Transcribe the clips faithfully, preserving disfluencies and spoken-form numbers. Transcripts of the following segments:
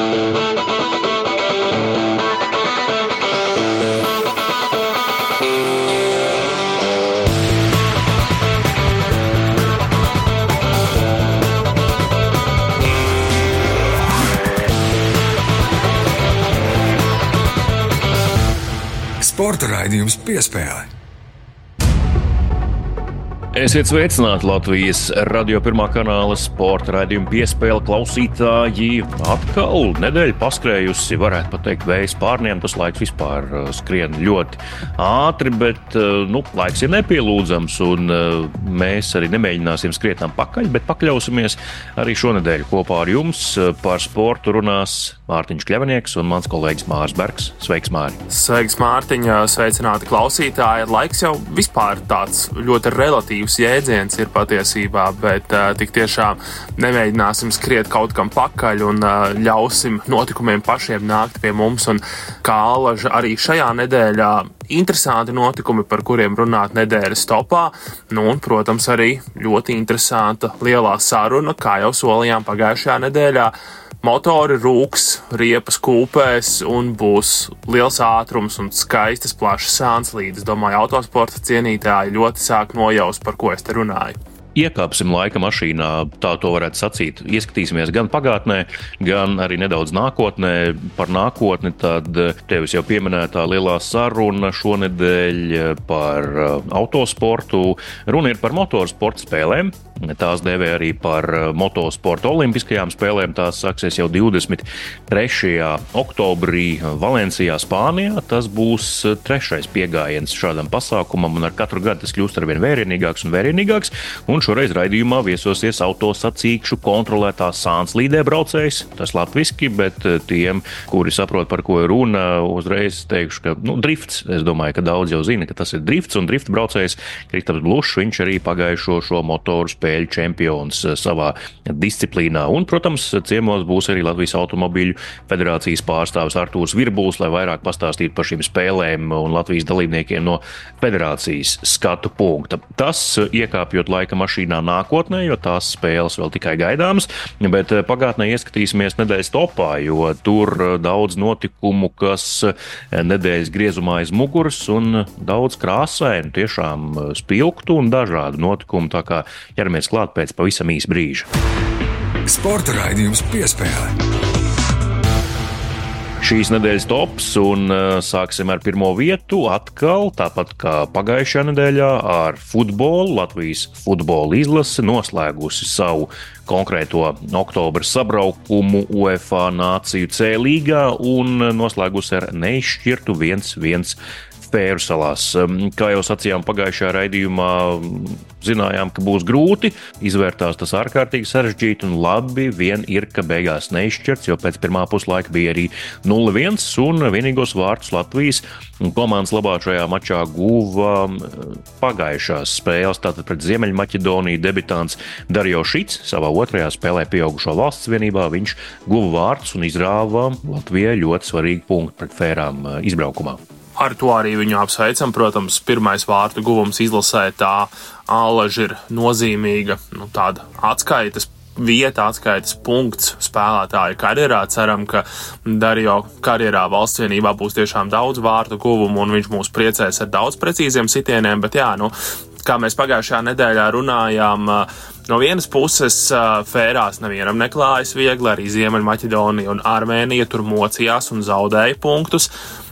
Sporta raidījums Piespēle. Esiet sveicināti Latvijas radio pirmā kanāla sporta raidījuma Piespēle klausītāji. Atkal nedēļa paskrējusi, varētu pat teikt, vējas pārniem. Tas laiks vispār skrien ļoti ātri, bet nu, laiks ir nepielūdzams, un mēs arī nemēģināsim skrietām pakaļ, bet pakļausimies arī šonedēļ kopā ar jums. Par sportu runās Mārtiņš Kļavinieks un mans kolēģis Māris Bergs. Sveiks, Māri! Sveiks, Mārtiņa! Sveicināti klausītāji! Laiks jau vispār tāds ļoti relatīvs jēdziens ir patiesībā, bet uh, tik tiešām nemēģināsim skriet kaut kam pakaļ un uh, ļausim notikumiem pašiem nākt pie mums. Un kā alaža arī šajā nedēļā interesanti notikumi, par kuriem runāt nedēļas topā. Nu, un, protams, arī ļoti interesanta lielā saruna, kā jau solījām pagājušajā nedēļā. Motori rūks, riepas kūpēs un būs liels ātrums un skaistas plašas sānslīdes. Domāju, autosporta cienītāji ļoti sāk nojaust, par ko es te runāju. Iekāpsim laika mašīnā, tā to varētu sacīt. Ieskatīsimies gan pagātnē, gan arī nedaudz nākotnē. Par nākotni tad tevis jau pieminētā lielā saruna šonedēļ par autosportu. Runa ir par motorsporta spēlēm. Tās dēvē arī par motosporta olimpiskajām spēlēm. Tās sāksies jau divdesmit trešajā oktobrī Valencijā, Spānijā. Tas būs trešais piegājiens šādam pasākumam, un ar katru gadu tas kļūst arvien vērienīgāks un vērienīgāks. Un šoreiz raidījumā viesosies autosacīkšu kontrolētās sānslīdē braucējs. Tas latviski, bet tiem, kuri saprot, par ko ir runa, uzreiz teikšu, ka nu, drifts. Es domāju, ka daudz jau zina, ka tas ir drifts, un drifta braucējs Kristaps Blušs, viņš arī pagājušo šo motoru spēļu čempions savā disciplīnā. Un, protams, ciemos būs arī Latvijas automobīļu federācijas pārstāvis Artūrs Virbuls, lai vairāk pastāstītu par šīm spēlēm un Latvijas dalībniekiem no federācijas skatu punkta. Tas iekāpjot laika mašīnā nākotnē, jo tās spēles vēl tikai gaidāmas, bet pagātnē ieskatīsimies nedēļas topā, jo tur daudz notikumu, kas nedēļas griezumā aiz muguras un daudz krāsainu, tiešām spilgtu un dažādu notikumu, tā kā ķeramies klāt pēc pavisam īsa brīža. Sporta raidījums Piespēle. Šīs nedēļas tops, un sāksim ar pirmo vietu atkal, tāpat kā pagājušajā nedēļā ar futbolu. Latvijas futbola izlase noslēgusi savu konkrēto oktobra sabraukumu UEFA Nāciju C līgā un noslēgusi ar neizšķirtu viens viens Fēru salās. Kā jau sacījām pagājušajā raidījumā, zinājām, ka būs grūti, izvērtās tas ārkārtīgi sarežģīti un labi vien ir, ka beigās neizšķirts, jo pēc pirmā puslaika bija arī nulle viens un vienīgos vārtus Latvijas komandas labā šajā mačā guva pagājušās spēles, tātad pret Ziemeļmaķedoniju debitants Darjo Šits savā otrajā spēlē pieaugušo valsts vienībā. Viņš guva vārtus un izrāva Latvijai ļoti svarīgu punktu pret Fērām izbraukumā. Ar to arī viņu apsveicam. Protams, pirmais vārtu guvums izlasē tā alaži ir nozīmīga, nu, tāda atskaites vieta, atskaites punkts spēlētāju karjerā. Ceram, ka Darjo karjerā valsts vienībā būs tiešām daudz vārtu guvumu un viņš mūs priecēs ar daudz precīziem sitieniem, bet jā, nu, kā mēs pagājušajā nedēļā runājām, no vienas puses Fērās nevienam neklājas viegli, arī Ziemeļmaķedonija un Armēnija tur mocījās un zaudēja punktus.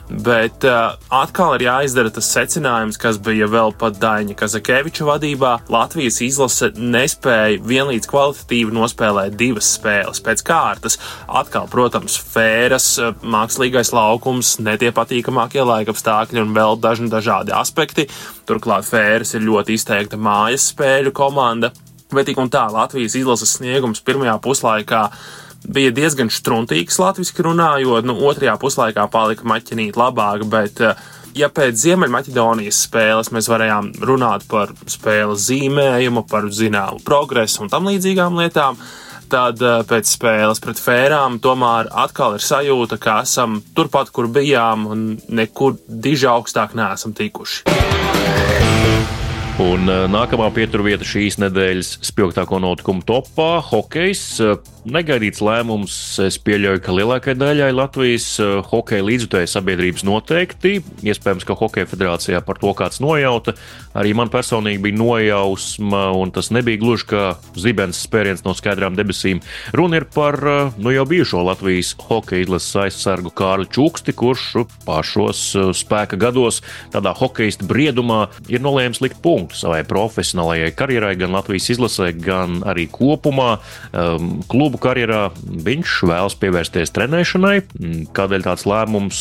Bet uh, atkal ir jāizdara tas secinājums, kas bija vēl pat Daņa Kazakeviča vadībā. Latvijas izlase nespēja vienlīdz kvalitatīvi nospēlēt divas spēles pēc kārtas. Atkal, protams, Fēras, mākslīgais laukums, ne tie patīkamākie laikapstākļi un vēl dažni dažādi aspekti. Turklāt Fēras ir ļoti izteikta mājas spēļu komanda. Bet tik un tā Latvijas izlases sniegums pirmajā puslaikā bija diezgan štruntīgs latviski runājot, nu otrajā puslaikā palika maķinīt labāk, bet ja pēc Ziemeļmaķedonijas spēles mēs varējām runāt par spēles zīmējumu, par zināmu progresu un tam līdzīgām lietām, tad pēc spēles pret Fērām tomēr atkal ir sajūta, ka esam turpat, kur bijām un nekur diži augstāk neesam tikuši. Un nākamā pieturvieta šīs nedēļas spilgtāko notikumu topā - hokejs. Negaidīts lēmums, es pieļauju, ka lielākai daļai Latvijas hokeja līdzjutēju sabiedrības noteikti. Iespējams, ka Hokeja federācijā par to kāds nojauta. Arī man personīgi bija nojausma, un tas nebija gluži kā zibens spēriens no skaidrām debesīm. Runa ir par nu jau bijušo Latvijas hokeja izlases aizsargu Kārli Čuksti, kurš pašos spēka gados tādā hokejistu briedumā ir nolēmis likt punktu savai profesionālajai karjerai, gan Latvijas izlasē, gan arī kopumā. Um, klubu karjerā viņš vēlas pievērsties trenēšanai. Kādēļ tāds lēmums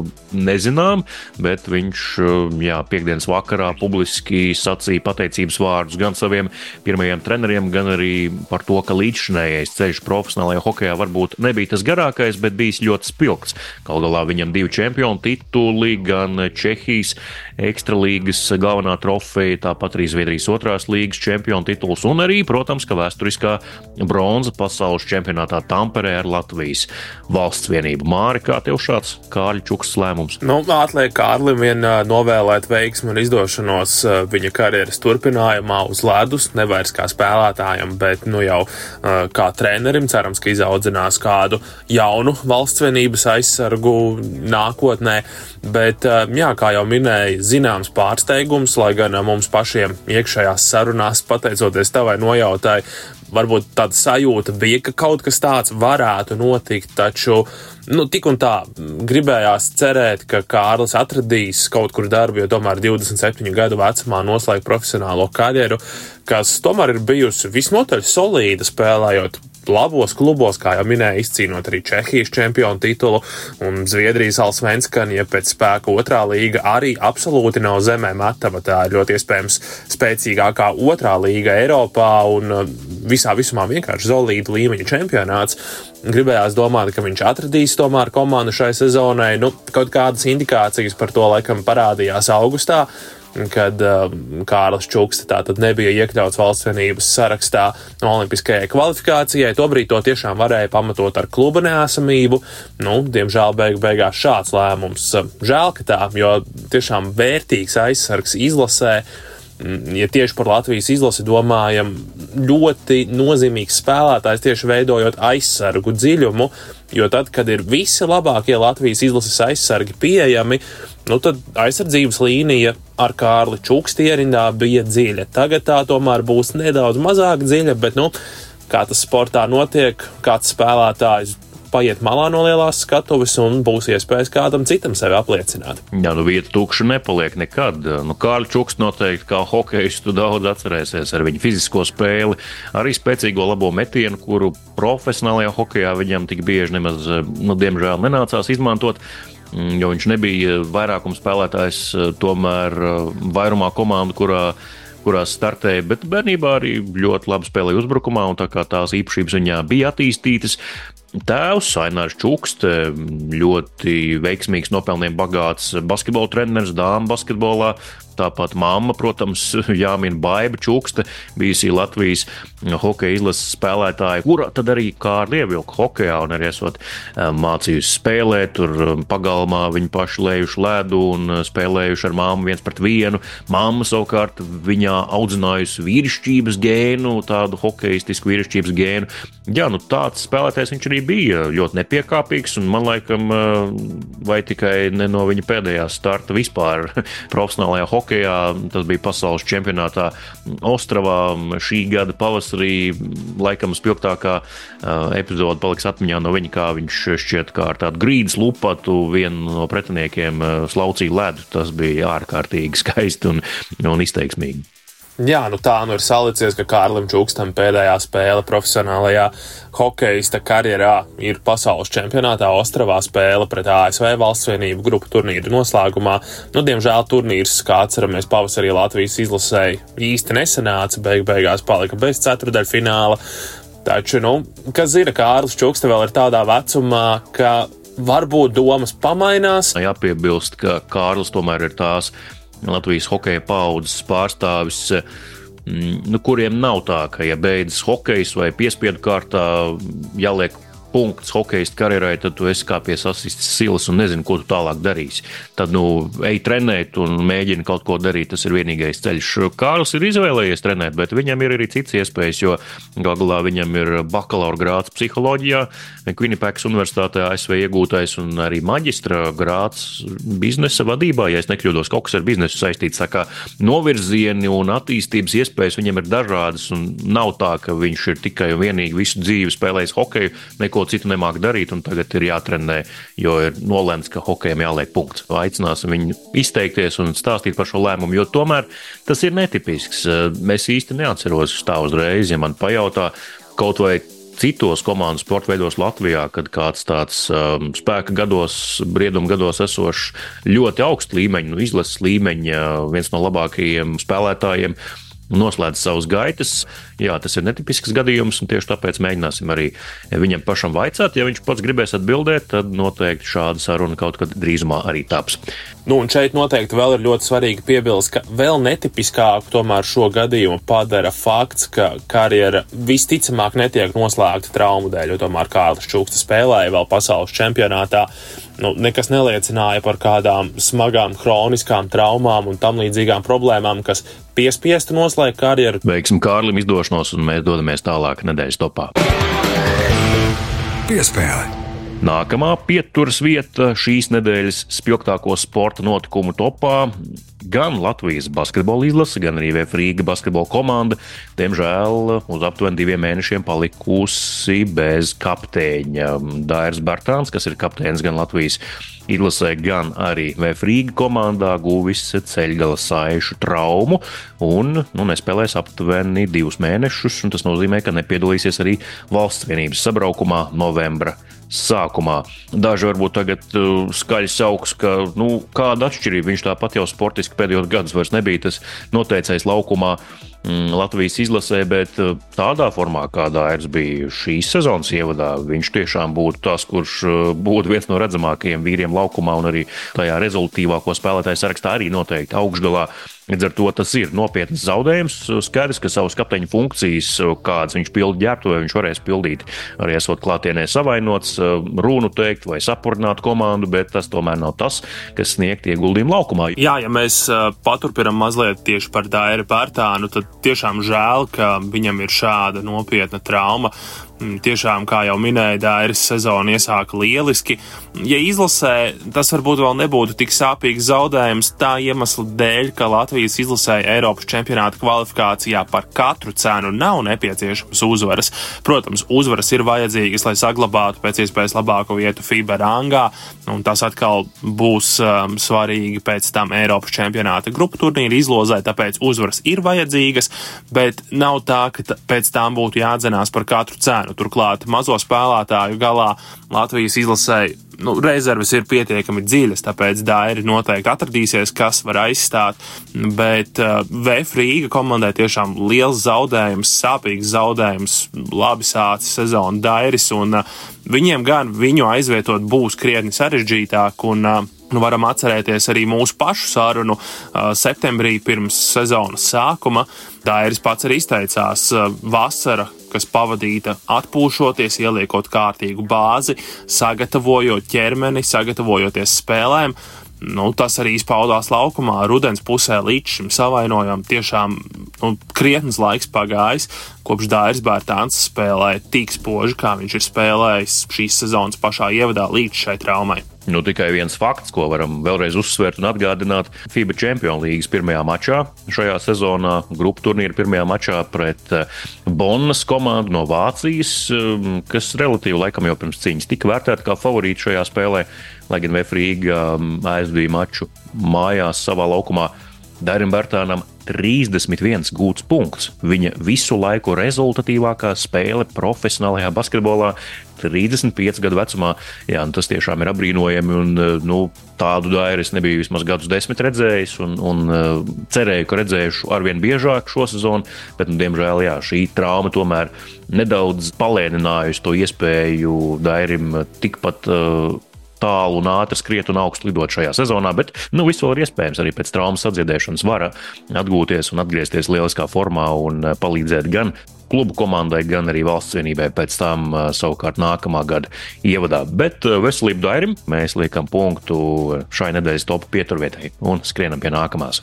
nezinām, bet viņš jā, piekdienas vakarā publiski sacīja pateicības vārdus gan saviem pirmajiem treneriem, gan arī par to, ka līdzšinējais ceļš profesionālajā hokejā varbūt nebija tas garākais, bet bijis ļoti spilgts. Galu galā viņam divi čempionu tituli, gan Čehijas ekstralīgas galvenā trofeja, tāpat arī Zviedrijas otrās līgas čempionu tituls un arī, protams, ka vēsturiskā bronza pasaules čempionātā Tamperē ar Latvijas valsts vienību. Māri, kā tev šāds Kārļa Čukstas lēmums? Nu, atliek Kārlim vien novēlēt veiksmu un izdošanos viņa karjeras turpinājumā uz ledus, nevairs kā spēlētājam, bet nu jau kā trenerim. Cerams, ka izaudzinās kādu jaunu valsts vienības aizsargu nākotnē. Bet, jā, kā jau minēja, zināms pārsteigums, lai gan mums pašiem iekšējās sarunās, pateicoties tavai nojautai, varbūt tāda sajūta bija, ka kaut kas tāds varētu notikt, taču, nu, tik un tā gribējās cerēt, ka Kārlis atradīs kaut kur darbu, jo tomēr divdesmit septiņu gadu vecumā noslēgt profesionālo karjeru, kas tomēr ir bijusi visnotaļ solīda spēlējot labos klubos, kā jau minēja, izcīnot arī Čehijas čempionu titulu un Zviedrijas Allsvenskan, ja pēc spēka otrā līga arī absolūti nav zemē metama. Tā ir ļoti iespējams spēcīgākā otrā līga Eiropā un visā visumā vienkārši solīda līmeņa čempionāts. Gribējās domāt, ka viņš atradīs tomēr komandu šai sezonai. Nu, kaut kādas indikācijas par to laikam parādījās augustā, kad uh, Kārlis Čukste tātad nebija iekļauts valsts vienības sarakstā olimpiskajai kvalifikācijai. Tobrīd to tiešām varēja pamatot ar kluba neesamību. Nu, diemžēl beigu beigās šāds lēmums. Žēl, ka tā, jo tiešām vērtīgs aizsargs izlasē. Ja tieši par Latvijas izlasi domājam, ļoti nozīmīgs spēlētājs tieši veidojot aizsargu dziļumu, jo tad, kad ir visi labākie Latvijas izlases aizsargi pieejami, nu tad aizsardzības līnija ar Kārli Čuksti ierindā bija dziļa. Tagad tā tomēr būs nedaudz mazāk dziļa, bet, nu, kā tas sportā notiek, kāds spēlētājs paiet malā no lielās skatuves un būs iespējas kādam citam sevi apliecināt. Jā, nu vieta tukša nepaliek nekad. Nu, Kārļa Čuksts noteikti kā hokejistu daudz atcerēsies ar viņu fizisko spēli, arī spēcīgo labo metienu, kuru profesionālajā hokejā viņam tik bieži nemaz, nu, diemžēl nenācās izmantot, jo viņš nebija vairākums spēlētājs tomēr vairumā komandu, kurā kurās startēja, bet bērnībā arī ļoti labi spēlēja uzbrukumā, un tā kā tās īpašības viņā bija attīstītas. Tēvs Ainārs Čukste, ļoti veiksmīgs, nopelniem bagāts basketbola treneris, dāmu basketbolā. Tāpat mamma, protams, jāmin Baiba Čukste, bijusī Latvijas hokeja izlases spēlētāja, kura tad arī Kārli ievilka hokejā un arī esot mācījusi spēlēt, tur pagalmā viņi paši lējuši ledu un spēlējuši ar mammu viens pret vienu. Mamma savukārt viņā audzinājusi vīrišķības gēnu, tādu hokejistisku vīrišķības gēnu. Jā, nu tāds spēlētājs viņš arī bija, ļoti nepiekāpīgs, un man laikam vai tikai ne no viņa pēdējā starta vispār profesionālajā hokejā. Tas bija pasaules čempionātā Ostravā šī gada pavasarī. Laikam spilgtākā epizode paliks atmiņā no viņa, kā viņš šķiet kā ar tādu grīdas lupatu vienu no pretiniekiem slaucīja ledu. Tas bija ārkārtīgi skaisti un, un izteiksmīgi. Jā, nu tā nu ir salicies, ka Kārlim Čukstam pēdējā spēle profesionālajā hokeista karjerā ir pasaules čempionātā Ostravā spēle pret A S V valsts vienību grupu turnīru noslēgumā. Nu, diemžēl turnīrs, kā atceramies, pavasarī Latvijas izlasēji īsti nesanāca, beig beigās palika bez ceturdaļfināla. Taču, nu, kas zina, Kārlis Čukste vēl ir tādā vecumā, ka varbūt domas pamainās. Jāpiebilst, ka Kārlis tomēr ir tās Latvijas hokeja paaudzes pārstāvis, nu, kuriem nav tā, ka ja beidzas hokejs vai piespiedu kārtā jāliek punkts hokejistu karjerai, tad tu esi kā pie sasistas silas un nezini, ko tu tālāk darīsi. Tad, nu, ej trenēt un mēģini kaut ko darīt, tas ir vienīgais ceļš. Kārlis ir izvēlējies trenēt, bet viņam ir arī cits iespējas, jo galā viņam ir bakalaura grāds psiholoģijā, Quinnipiakas universitātē A S V iegūtais un arī maģistra grāds biznesa vadībā, ja es nekļūdos, kaut kas ar biznesu saistīts. Tā kā novirzieni un attīstības iespējas viņam ir dažādas un nav tā, ka viņš ir tikai un vienīgi visu dzīvi spēlējis hokeju, neko citu nemāk darīt un tagad ir jātrenē, jo ir nolēmts, ka hokejam jāliek punkts. Aicināsim viņu izteikties un stāstīt par šo lēmumu, jo tomēr tas ir netipisks. Es īsti neatceros tā uzreiz, ja man pajautā kaut vai citos komandu sporta veidos Latvijā, kad kāds tāds um, spēka gados, brieduma gados esošs ļoti augstu līmeņu, nu, izlases līmeņa, viens no labākajiem spēlētājiem, noslēdz savus gaitas. Jā, tas ir netipisks gadījums, un tieši tāpēc mēģināsim arī viņam pašam vaicāt. Ja viņš pats gribēs atbildēt, tad noteikti šāda saruna kaut kad drīzumā arī taps. Nu, un šeit noteikti vēl ir ļoti svarīgi piebilst, ka vēl netipiskāku tomēr šo gadījumu padara fakts, ka karjera visticamāk netiek noslēgta traumu dēļ, jo tomēr Kārlis Čukste spēlēja vēl pasaules čempionātā. Nu, nekas neliecināja par kādām smagām, hroniskām traumām un tam līdzīgām problēmām, kas piespiestu noslēgt karjeru. Veiksim Kārlim izdošanos, un mēs dodamies tālāk nedēļas topā. Piespēle. Nākamā pieturas vieta šīs nedēļas spilgtāko sporta notikumu topā gan Latvijas basketbola izlase, gan arī V F Rīga basketbola komanda, diemžēl uz aptuveni diviem mēnešiem palikusi bez kapteiņa. Dairis Bartāns, kas ir kapteinis gan Latvijas izlasē, gan arī V F Rīga komandā, guvis ceļgala saišu traumu un nu, nespēlēs aptuveni divus mēnešus, un tas nozīmē, ka nepiedalīsies arī valsts vienības sabraukumā novembra sākumā. Daži varbūt tagad uh, skaļi sauks, ka nu, kāda atšķirība, viņš tāpat jau sportiski pēdējos gadus vairs nebija tas noteicējs laukumā mm, Latvijas izlasē, bet uh, tādā formā, kādā Dairis bija šīs sezonas ievadā, viņš tiešām būtu tas, kurš uh, būtu viens no redzamākajiem vīriem laukumā un arī tajā rezultīvāko spēlētāju sarakstā arī noteikti augšgalā. Līdz ar to tas ir nopietnas zaudējums. Skaidrs, ka savas kapteiņa funkcijas, kādas viņš pilda ģērbtuvē, viņš varēs pildīt arī esot klātienē savainots, runu teikt vai sapurnāt komandu, bet tas tomēr nav tas, kas sniegt ieguldījumu laukumā. Jā, ja mēs paturpinam mazliet tieši par Dairi Bartānu, tad tiešām žēl, ka viņam ir šāda nopietna trauma. Tiešām, kā jau minēja, Dairis sezonu iesāka lieliski. Ja izlasē, tas varbūt vēl nebūtu tik sāpīgs zaudējums tā iemesla dēļ, ka Latvijas izlasē Eiropas čempionāta kvalifikācijā par katru cenu nav nepieciešams uzvaras. Protams, uzvaras ir vajadzīgas, lai saglabātu pēc iespējas labāku vietu FIBA rangā, un tas atkal būs um, svarīgi pēc tam Eiropas čempionāta grupu turnīra izlozē, tāpēc uzvaras ir vajadzīgas, bet nav tā, ka t- pēc tām būtu jādzenās par katru cenu. Turklāt mazo spēlētāju galā Latvijas izlasē nu, rezerves ir pietiekami dziļas, tāpēc Dairi noteikti atradīsies, kas var aizstāt, bet uh, V F Rīga komandai tiešām liels zaudējums, sāpīgs zaudējums, labi sācis sezonu Dairis, un uh, viņiem gan viņu aizvietot būs krietni sarežģītāk, un uh, Nu, varam atcerēties arī mūsu pašu sarunu uh, septembrī pirms sezonas sākuma. Dairis pats arī izteicās uh, vasara, kas pavadīta atpūšoties, ieliekot kārtīgu bāzi, sagatavojot ķermeni, sagatavojoties spēlēm. Nu, tas arī izpaudās laukumā. Rudens pusē līdz šim savainojam tiešām nu, krietnes laiks pagājis, kopš Dairis Bartāns spēlē tik spoži, kā viņš ir spēlējis šīs sezonas pašā ievadā līdz šai traumai. Nu, tikai viens fakts, ko varam vēlreiz uzsvērt un atgādināt. FIBA Champions Līgas pirmajā mačā šajā sezonā, grupu turnīra pirmajā mačā pret Bonnas komandu no Vācijas, kas relatīvi laikam jau pirms cīņas tika vērtēta kā favorīti šajā spēlē, lai gan V F Rīga aizvīja maču mājās savā laukumā. Dairim Bartānam trīsdesmit viens gūts punkts. Viņa visu laiku rezultatīvākā spēle profesionālajā basketbolā trīsdesmit pieci gadu vecumā. Jā, tas tiešām ir apbrīnojami, un nu, tādu Dairis nebija vismaz gadus desmit redzējis, un, un cerēju, ka redzējušu arvien biežāk šo sezonu, bet, nu, diemžēl, jā, šī trauma tomēr nedaudz palēninājusi to iespēju Dairim tikpat uh, tālu un ātri skriet un augstu lidot šajā sezonā, bet nu, viss vēl ir iespējams. Arī pēc traumas atdziedēšanas var atgūties un atgriezties lieliskā formā un palīdzēt gan klubu komandai, gan arī valsts vienībai pēc tam savukārt nākamā gada ievadā. Bet veselību Dairim mēs liekam punktu šai nedēļas topa pieturvietai un skrienam pie nākamās.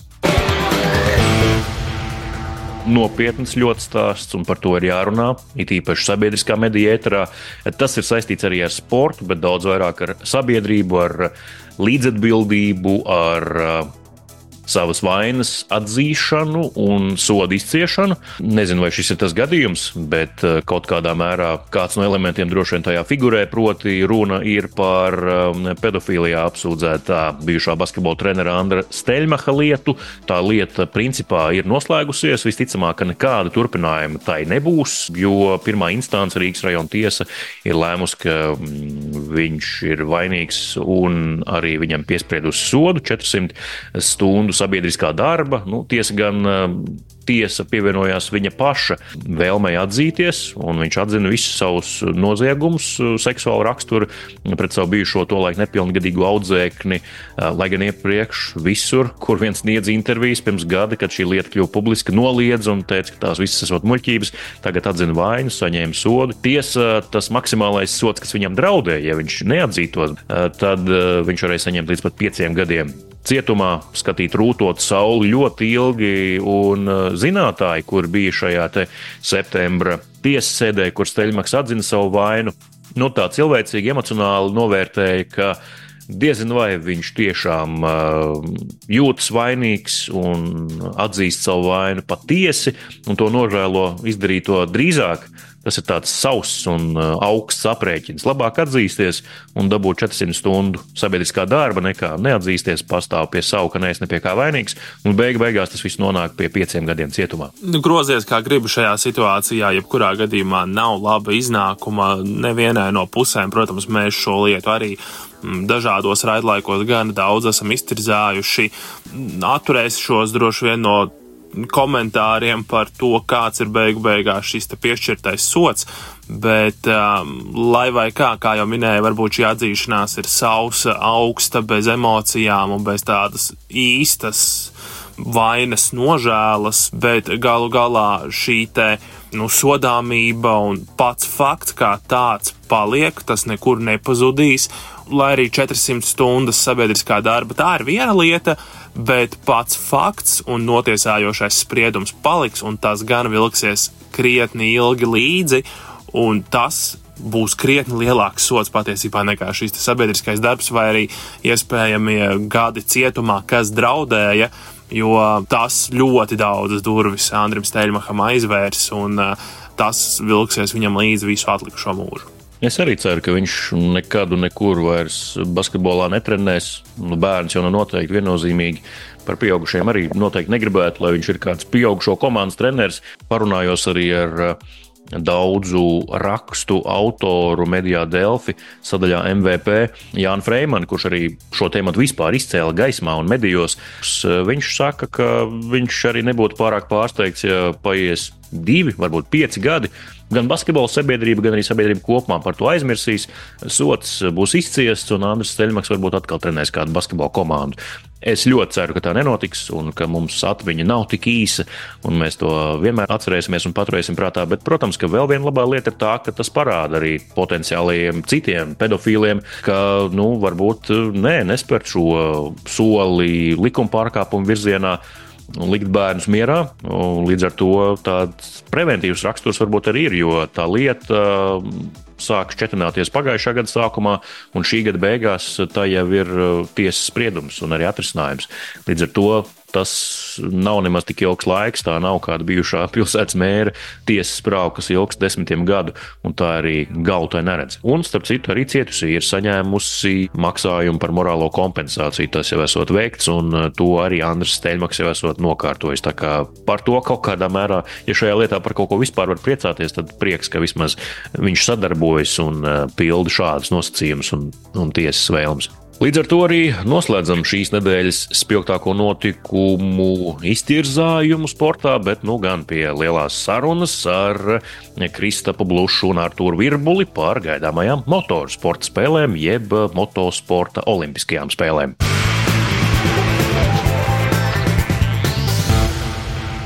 Nopietns ļoti stāsts, un par to ir jārunā, it īpaši sabiedriskā mediju ēterā. Tas ir saistīts arī ar sportu, bet daudz vairāk ar sabiedrību, ar līdzatbildību, ar savas vainas atzīšanu un sodu izciešanu. Nezinu, vai šis ir tas gadījums, bet kaut kādā mērā kāds no elementiem droši vien tajā figurē, proti runa ir par pedofīlijā apsūdzētā bijušā basketbola trenera Andra Steļmaha lietu. Tā lieta principā ir noslēgusies, visticamāk, ka nekāda turpinājuma tai nebūs, jo pirmā instance Rīgas rajona tiesa ir lēmusi, ka viņš ir vainīgs un arī viņam piespriedusi sodu četrsimt stundu sabiedriskā darba. Nu, tiesa gan tiesa pievienojās viņa paša vēlmei atzīties, un viņš atzina visus savus noziegumus, seksuālu raksturu pret savu bijušo tolaik nepilngadīgu audzēkni, lai gan iepriekš visur, kur viens sniedz intervijas pirms gada, kad šī lieta kļuva publiska, noliedz un teica, ka tās visas esot muļķības, tagad atzina vainu, saņēma sodu. Tiesa, tas maksimālais sods, kas viņam draudēja, ja viņš neatzītos, tad viņš varēja saņemt līdz pat pieciem gadiem cietumā, skatīt rūtot sauli ļoti ilgi, un zinātāji, kur bija šajā te septembra tiesas sēdē, kur Steļmaks atzina savu vainu, nu tā cilvēcīgi emocionāli novērtēja, ka diezin vai viņš tiešām uh, jūtas vainīgs un atzīst savu vainu patiesi, un to nožēlo izdarīto drīzāk. Tas ir tāds sauss un augsts aprēķins. Labāk atzīsties un dabūt četrsimt stundu sabiedriskā darba, nekā neatzīsties, pastāv pie savu, ka neesi ne pie kā vainīgs, un beig beigās tas viss nonāk pie pieciem gadiem cietumā. Grozies kā gribi šajā situācijā, jebkurā gadījumā nav laba iznākuma nevienai no pusēm. Protams, mēs šo lietu arī dažādos raidlaikos gan daudz esam iztirzājuši. Atturēšos droši vien no komentāriem par to, kāds ir beigu beigās šis te piešķirtais sods, bet um, lai vai kā, kā jau minēju, varbūt šī atzīšanās ir sausa, augsta, bez emocijām un bez tādas īstas vainas nožēlas, bet galu galā šī te nu, sodāmība un pats fakts kā tāds paliek, tas nekur nepazudīs, lai arī četrsimt stundas sabiedriskā darba, tā ir viena lieta, bet pats fakts un notiesājošais spriedums paliks, un tas gan vilksies krietni ilgi līdzi, un tas būs krietni lielāks sods patiesībā nekā šis sabiedriskais darbs vai arī iespējamie gadi cietumā, kas draudēja, jo tas ļoti daudzas durvis Andrim Steļmaham aizvērs, un tas vilksies viņam līdzi visu atlikušo mūžu. Es arī ceru, ka viņš nekad un nekur vairs basketbolā netrenēs. Nu, bērns jau nav noteikti viennozīmīgi. Par pieaugušiem arī noteikti negribētu, lai viņš ir kāds pieaugušo komandas treneris. Parunājos arī ar daudzu rakstu autoru medijā Delfi sadaļā M V P Jānu Freimanu, kurš arī šo tēmatu vispār izcēla gaismā un medijos. Viņš saka, ka viņš arī nebūtu pārāk pārsteigts, ja paies divi, varbūt pieci gadi. Gan basketbola sabiedrība, gan arī sabiedrība kopumā par to aizmirsīs. Sots būs izciests un Andris Steļmaks varbūt atkal trenēs kādu basketbola komandu. Es ļoti ceru, ka tā nenotiks un ka mums atmiņa nav tik īsa un mēs to vienmēr atcerēsimies un paturēsim prātā. Bet, protams, ka vēl viena labā lieta ir tā, ka tas parāda arī potenciālajiem citiem pedofīliem, ka, nu, varbūt nē, nespērt šo soli likuma pārkāpumu virzienā un likt bērnus mierā. Līdz ar to tāds preventīvs raksturs varbūt arī ir, jo tā lieta sāk šķetināties pagājušā gada sākumā, un šī gada beigās tā jau ir tiesas spriedums un arī atrisinājums. Līdz ar to tas nav nemaz tik ilgs laiks, tā nav kāda bijušā pilsētas mēra tiesas prāva, kas ilgs desmitiem gadu, un tā arī galu tai neredz. Un, starp citu, arī cietusī ir saņēmusi maksājumu par morālo kompensāciju, tas jau esot veikts, un to arī Andris Steļmaks jau esot nokārtojis. Tā kā par to kaut kādā mērā, ja šajā lietā par kaut ko vispār var priecāties, tad prieks, ka vismaz viņš sadarbojas un pilda šādus nosacījumus un, un tiesas vēlmes. Līdz ar to arī noslēdzam šīs nedēļas spilgtāko notikumu iztirzājumu sportā, bet nu gan pie lielās sarunas ar Kristapu Blušu un Artūru Virbuli par gaidāmajām motorsporta spēlēm jeb motosporta olimpiskajām spēlēm.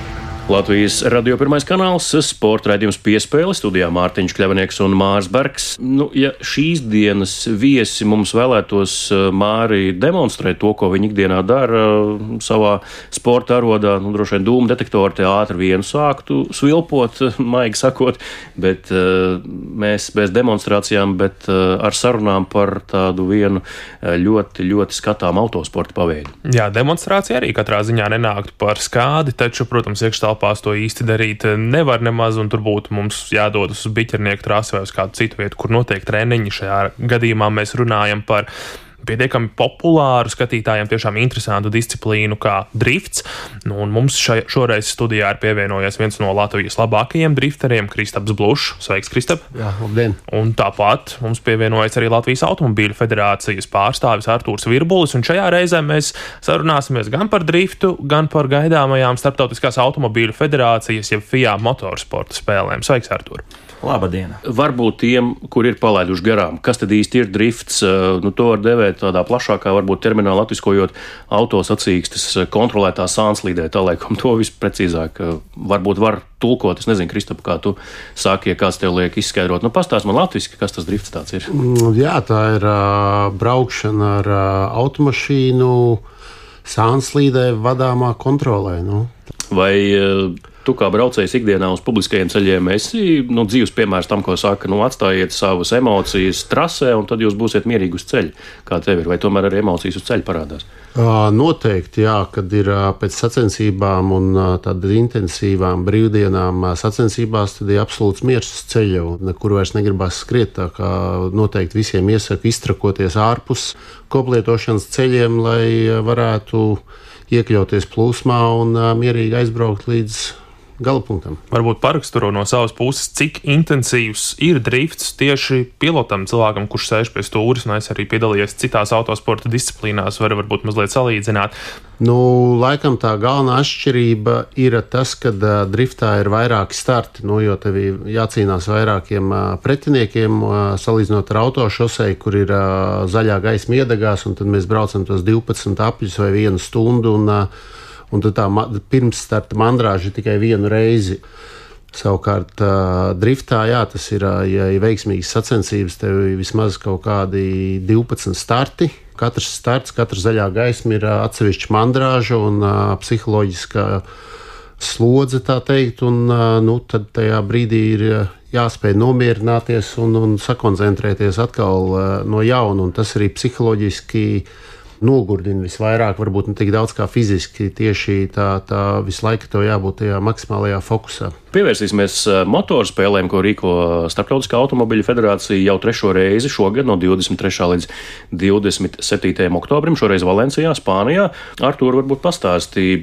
Latvijas radio pirmais kanāls, sporta raidījums Piespēle, studijā Mārtiņš Kļavnieks un Mārs Bergs. Nu, ja šīs dienas viesi mums vēlētos, Māri, demonstrēt to, ko viņi ikdienā dara savā sporta arodā, nu, droši vien dūmu detektori te ātri vienu sāktu svilpot, maigi sakot, bet uh, mēs bez demonstrācijām, bet uh, ar sarunām par tādu vienu ļoti, ļoti skatām autosporta paveidu. Jā, demonstrācija arī katrā ziņā nenāktu par skādi, taču, protams, iekštelpās to īsti darīt nevar nemaz, un tur būtu mums jādodas uz biķernieku trasi vai uz kādu citu vietu, kur notiek treniņi. Šajā gadījumā mēs runājam par pietiekami populāru, skatītājiem tiešām interesantu disciplīnu kā drifts. Nu, un mums šai, šoreiz studijā ir pievienojies viens no Latvijas labākajiem drifteriem, Kristaps Blušs. Sveiks, Kristap! Jā, labdien! Un tāpat mums pievienojas arī Latvijas Automobīļu federācijas pārstāvis Artūrs Virbulis, un šajā reizē mēs sarunāsimies gan par driftu, gan par gaidāmajām Starptautiskās automobīļu federācijas, jeb F I A motorsporta spēlēm. Sveiks, Artūr! Labadiena! Varbūt tiem, kur ir palaiduši garām, kas tad īsti ir drifts, nu to var devēt tādā plašākā, varbūt terminā latviskojot autosacīkstes kontrolētā sānslīdē, tā laikam to visprecīzāk varbūt var tulkot. Es nezinu, Kristap, kā tu sāki, ja kāds tev liek izskaidrot. Nu, pastāst man latviski, kas tas drifts tāds ir. Jā, tā ir uh, braukšana ar uh, automašīnu sānslīdē vadāmā kontrolē. Nu. Vai uh, tu kā braucējs ikdienā uz publiskajiem ceļiem esi nu, dzīves piemērs tam, ko saka, nu, atstājiet savas emocijas trasē, un tad jūs būsiet mierīgi uz ceļa, kā tev ir, vai tomēr arī emocijas uz ceļa parādās? Uh, noteikti, jā, kad ir uh, pēc sacensībām un uh, tādām intensīvām brīvdienām uh, sacensībās, tad ir absolūts miers uz ceļa, un nekur vairs negribas skriet, tā kā noteikti visiem iesaku iztrakoties ārpus koplietošanas ceļiem, lai uh, varētu iekļauties plūsmā un uh, mierīgi aizbraukt līdz galapunktam. Varbūt paraksturo no savas puses, cik intensīvs ir drifts tieši pilotam, cilvēkam, kurš sēž pie stūres, un es arī piedalījies citās autosporta disciplīnās, var varbūt mazliet salīdzināt. Nu, laikam tā galvenā atšķirība ir tas, ka uh, driftā ir vairāki starti, nu, jo tev ir jācīnās vairākiem uh, pretiniekiem, uh, salīdzinot ar autošosei, kur ir uh, zaļā gaisma iedegās, un tad mēs braucam tos divpadsmit apļus vai vienu stundu, un uh, Un tad tā pirmsstarta mandrāža ir tikai vienu reizi. Savukārt, uh, driftā, jā, tas ir, uh, ja ir veiksmīgas sacensības, tev ir vismaz kaut kādi divpadsmit starti. Katrs starts, katra zaļā gaisma ir uh, atsevišķa mandrāža un uh, psiholoģiskā slodze, tā teikt. Un, uh, nu, tad tajā brīdī ir uh, jāspēj nomierināties un, un sakoncentrēties atkal uh, no jauna. Un tas arī psiholoģiski nogurdina visvairāk, varbūt ne tik daudz kā fiziski. Tieši tā, tā visu laiku tev jābūt tajā maksimālajā fokusā. Pievērsīsimies motorspēlēm, ko rīko Starptautiskā automobīļu federācija jau trešo reizi šogad no divdesmit trešā līdz divdesmit septītajam oktobrim, šoreiz Valencijā, Spānijā. Artūr, varbūt pastāstīja,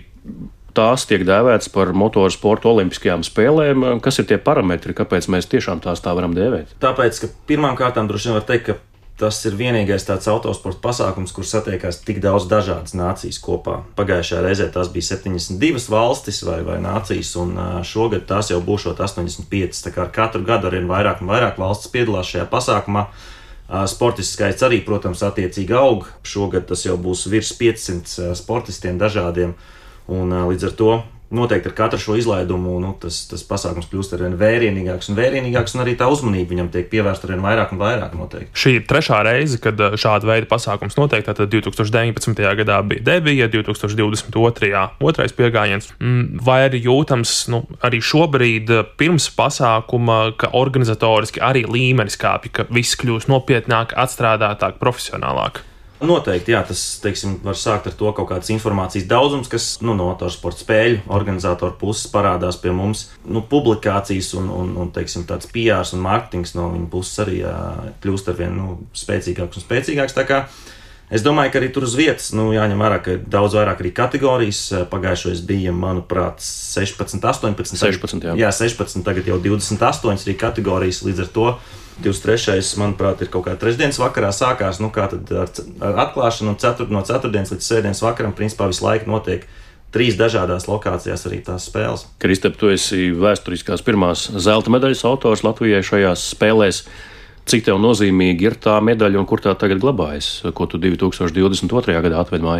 tās tiek dēvētas par motorsporta olimpiskajām spēlēm. Kas ir tie parametri, kāpēc mēs tiešām tās tā varam dēvēt? Tāpēc, ka pirmām kārtām droši vien var teikt, ka tas ir vienīgais tāds autosporta pasākums, kur satiekās tik daudz dažādas nācijas kopā. Pagājušajā reizē tās bija septiņdesmit divas valstis vai, vai nācijas, un šogad tās jau būšot astoņdesmit piecas. Tā kā ar katru gadu arvien vairāk un vairāk valstis piedalās šajā pasākumā. Sportistu skaits arī, protams, attiecīgi aug. Šogad tas jau būs virs piecsimt sportistiem dažādiem, un līdz ar to noteikti ar katru šo izlaidumu nu, tas, tas pasākums kļūst arvien vērienīgāks un vērienīgāks, un arī tā uzmanība viņam tiek pievērsta arvien vairāk un vairāk noteikti. Šī ir trešā reize, kad šāda veida pasākums notiek. Tātad divtūkstoš deviņpadsmitajā gadā bija debija, divtūkstoš divdesmit otrajā otrais piegājiens. Vai arī jūtams nu, arī šobrīd pirms pasākuma, ka organizatoriski arī līmenis kāpj, ka viss kļūst nopietnāk, atstrādātāk, profesionālāk? Noteikti, jā, tas, teiksim, var sākt ar to kaut kādas informācijas daudzums, kas, nu, no motorsporta spēļu organizatoru puses parādās pie mums. Nu, publikācijas un, un, un teiksim, tāds P R un mārketings no viņa puses arī jā, kļūst arvien, nu, spēcīgāks un spēcīgāks. Tā kā es domāju, ka arī tur uz vietas, nu, jāņem vērā, ka ir daudz vairāk arī kategorijas. Pagājušais bija, manuprāt, sešpadsmit, astoņpadsmit. sešpadsmit, jā. Jā, sešpadsmit, tagad jau divdesmit astoņas arī kategorijas, līdz ar to divdesmit trešais, manuprāt, ir kaut kā trešdienas vakarā sākās, nu kā tad ar, ar atklāšanu, un cetur, no ceturtdienas līdz sēdienas vakaram, principā visu laiku notiek trīs dažādās lokācijās arī tās spēles. Kristap, tu esi vēsturiskās pirmās zelta medaļas autors Latvijai šajās spēlēs. Cik tev nozīmīgi ir tā medaļa un kur tā tagad glabājas, ko tu divtūkstoš divdesmit otrajā gadā atved mājās?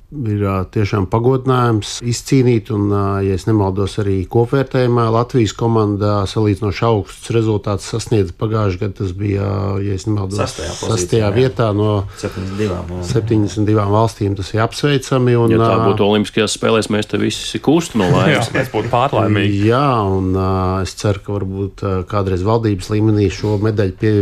ir tiešām pagodinājums izcīnīt, un, ja es nemaldos, arī kopvērtējumā Latvijas komanda salīdzinoši augstus rezultātus sasniedza pagājušajā gadā. Tas bija, ja es nemaldos, sastajā, sastajā vietā no septiņdesmit divām valstīm. Tas ir apsveicami. Un, ja tā būtu Olimpiskajās spēlēs, mēs te visi kūstu no laimes. Jā, mēs būtu pārlaimīgi. Jā, un es ceru, ka varbūt kādreiz valdības līmenī šo medaļu pie,